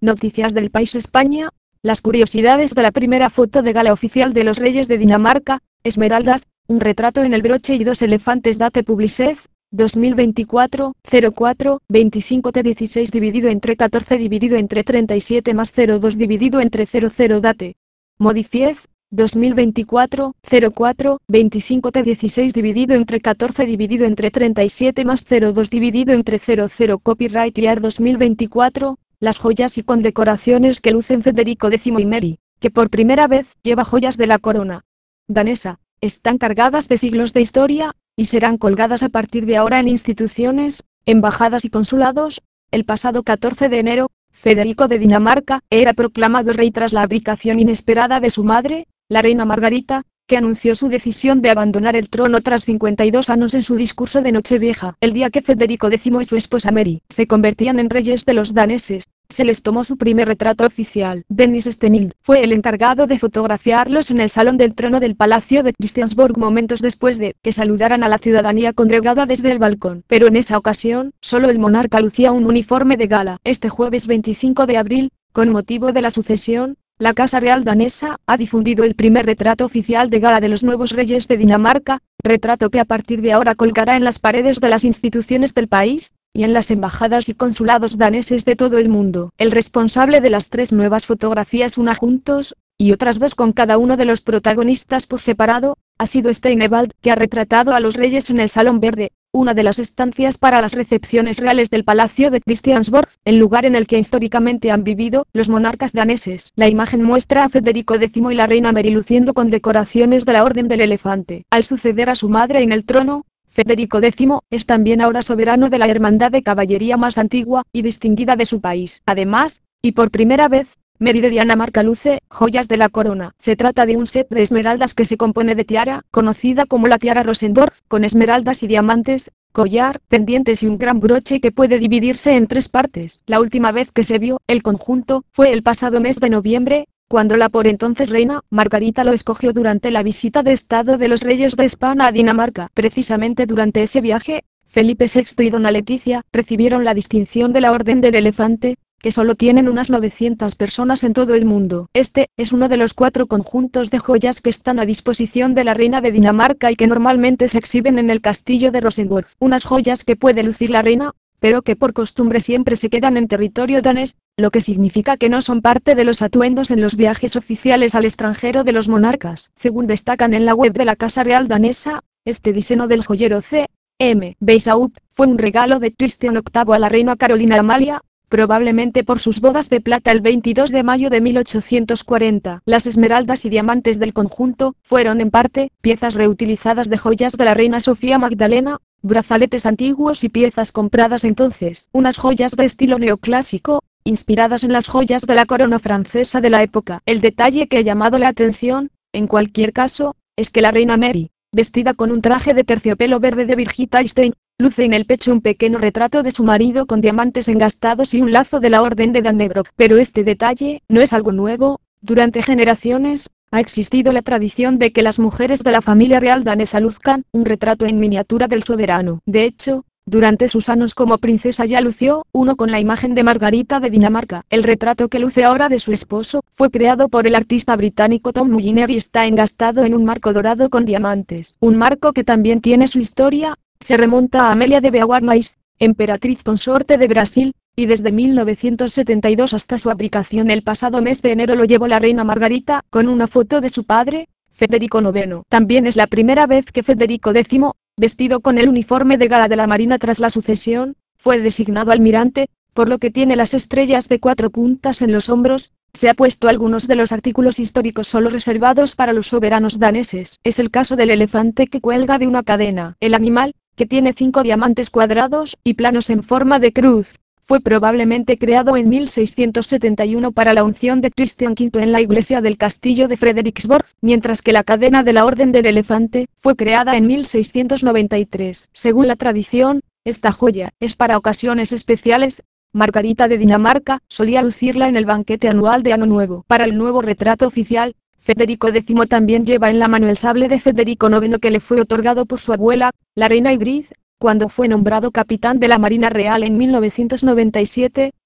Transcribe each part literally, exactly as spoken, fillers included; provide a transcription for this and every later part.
Noticias del País España. Las curiosidades de la primera foto de gala oficial de los Reyes de Dinamarca. Esmeraldas, un retrato en el broche y dos elefantes. Date Publicez, dos mil veinticuatro, cero cuatro, veinticinco T dieciséis dividido entre catorce dividido entre treinta y siete más cero dos dividido entre cero cero. Date Modifiez, dos mil veinticuatro, cero cuatro, veinticinco T dieciséis dividido entre catorce dividido entre treinta y siete más cero dos dividido entre cero cero. Copyright Year dos mil veinticuatro. Las joyas y condecoraciones que lucen Federico X y Mary, que por primera vez lleva joyas de la corona danesa, están cargadas de siglos de historia, y serán colgadas a partir de ahora en instituciones, embajadas y consulados. El pasado catorce de enero, Federico de Dinamarca era proclamado rey tras la abdicación inesperada de su madre, la reina Margarita, que anunció su decisión de abandonar el trono tras cincuenta y dos años en su discurso de Nochevieja. El día que Federico X y su esposa Mary se convertían en reyes de los daneses, se les tomó su primer retrato oficial. Dennis Stenild fue el encargado de fotografiarlos en el salón del trono del Palacio de Christiansborg momentos después de que saludaran a la ciudadanía congregada desde el balcón. Pero en esa ocasión, solo el monarca lucía un uniforme de gala. Este jueves veinticinco de abril, con motivo de la sucesión, la Casa Real danesa ha difundido el primer retrato oficial de gala de los nuevos reyes de Dinamarca, retrato que a partir de ahora colgará en las paredes de las instituciones del país, y en las embajadas y consulados daneses de todo el mundo. El responsable de las tres nuevas fotografías, una juntos, y otras dos con cada uno de los protagonistas por separado, ha sido Steinevald, que ha retratado a los reyes en el Salón Verde, una de las estancias para las recepciones reales del Palacio de Christiansborg, el lugar en el que históricamente han vivido los monarcas daneses. La imagen muestra a Federico X y la reina Mary luciendo con decoraciones de la Orden del Elefante. Al suceder a su madre en el trono, Federico X es también ahora soberano de la hermandad de caballería más antigua y distinguida de su país. Además, y por primera vez, Mary de Dinamarca luce joyas de la corona. Se trata de un set de esmeraldas que se compone de tiara, conocida como la tiara Rosenborg, con esmeraldas y diamantes, collar, pendientes y un gran broche que puede dividirse en tres partes. La última vez que se vio el conjunto fue el pasado mes de noviembre, cuando la por entonces reina Margarita lo escogió durante la visita de estado de los reyes de España a Dinamarca. Precisamente durante ese viaje, Felipe sexto y Dona Leticia recibieron la distinción de la Orden del Elefante, que solo tienen unas novecientas personas en todo el mundo. Este es uno de los cuatro conjuntos de joyas que están a disposición de la reina de Dinamarca y que normalmente se exhiben en el castillo de Rosenborg. Unas joyas que puede lucir la reina, pero que por costumbre siempre se quedan en territorio danés, lo que significa que no son parte de los atuendos en los viajes oficiales al extranjero de los monarcas. Según destacan en la web de la Casa Real danesa, este diseño del joyero C. M. Weishaupt fue un regalo de Christian octavo a la reina Carolina Amalia, probablemente por sus bodas de plata el veintidós de mayo de mil ochocientos cuarenta. Las esmeraldas y diamantes del conjunto fueron en parte piezas reutilizadas de joyas de la reina Sofía Magdalena, brazaletes antiguos y piezas compradas entonces. Unas joyas de estilo neoclásico, inspiradas en las joyas de la corona francesa de la época. El detalle que ha llamado la atención, en cualquier caso, es que la reina Mary, vestida con un traje de terciopelo verde de Birgitta Stein, luce en el pecho un pequeño retrato de su marido con diamantes engastados y un lazo de la Orden de Dannebrog. Pero este detalle no es algo nuevo. Durante generaciones, ha existido la tradición de que las mujeres de la familia real danesa luzcan un retrato en miniatura del soberano. De hecho, durante sus años como princesa ya lució uno con la imagen de Margarita de Dinamarca. El retrato que luce ahora de su esposo fue creado por el artista británico Tom Mulliner y está engastado en un marco dorado con diamantes. Un marco que también tiene su historia. Se remonta a Amelia de Beauharnais, emperatriz consorte de Brasil, y desde mil novecientos setenta y dos hasta su abdicación el pasado mes de enero lo llevó la reina Margarita, con una foto de su padre, Federico noveno. También es la primera vez que Federico X, vestido con el uniforme de gala de la Marina tras la sucesión, fue designado almirante, por lo que tiene las estrellas de cuatro puntas en los hombros. Se ha puesto algunos de los artículos históricos solo reservados para los soberanos daneses. Es el caso del elefante que cuelga de una cadena. El animal, que tiene cinco diamantes cuadrados y planos en forma de cruz, fue probablemente creado en mil seiscientos setenta y uno para la unción de Cristian quinto en la iglesia del castillo de Frederiksborg, mientras que la cadena de la Orden del Elefante fue creada en mil seiscientos noventa y tres. Según la tradición, esta joya es para ocasiones especiales. Margarita de Dinamarca solía lucirla en el banquete anual de Año Nuevo. Para el nuevo retrato oficial, Federico X también lleva en la mano el sable de Federico noveno que le fue otorgado por su abuela, la reina Ygritte, cuando fue nombrado capitán de la Marina Real en mil novecientos noventa y siete.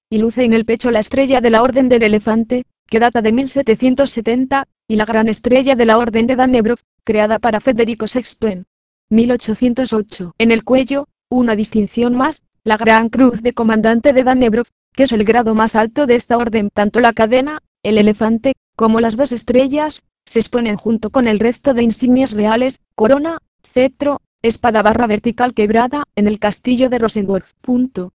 y luce en el pecho la estrella de la Orden del Elefante, que data de mil setecientos setenta, y la Gran Estrella de la Orden de Dannebrog, creada para Federico sexto en mil ochocientos ocho. En el cuello, una distinción más, la Gran Cruz de Comandante de Dannebrog, que es el grado más alto de esta orden. Tanto la cadena, el elefante, como las dos estrellas, se exponen junto con el resto de insignias reales, corona, cetro, espada barra vertical quebrada, en el castillo de Rosenborg. Punto.